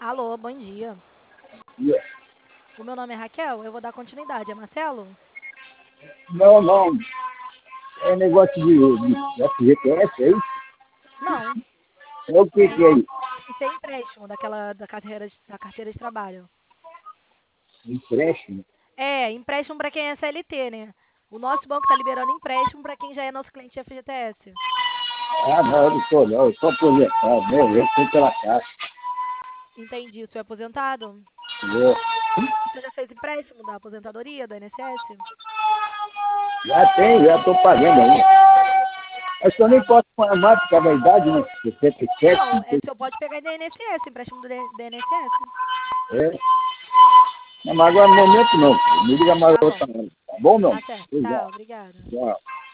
Alô, bom dia. Yeah. O meu nome é Raquel, eu vou dar continuidade. É Marcelo? Não, não. É negócio de FGTS, é isso? Não. É o que É, que é isso? isso é empréstimo da carteira de trabalho. Empréstimo? É, empréstimo para quem é CLT, né? O nosso banco está liberando empréstimo para quem já é nosso cliente FGTS. Ah, não, eu não sou não. Eu sou aposentado, né? Eu fui pela Caixa. Entendi. O senhor é aposentado? Entendeu? O senhor já fez empréstimo da aposentadoria, do INSS? Já estou pagando aí. Acho que eu nem Ah, não. posso pagar mais por causa da idade, né? 67, Não, não sei o senhor pode pegar do INSS, empréstimo do INSS. se é. Não, mas agora no momento não. Me liga mais Tá bom. outra hora. Tá bom, não? Tá certo. Pois é. Tchau, obrigada. Tchau.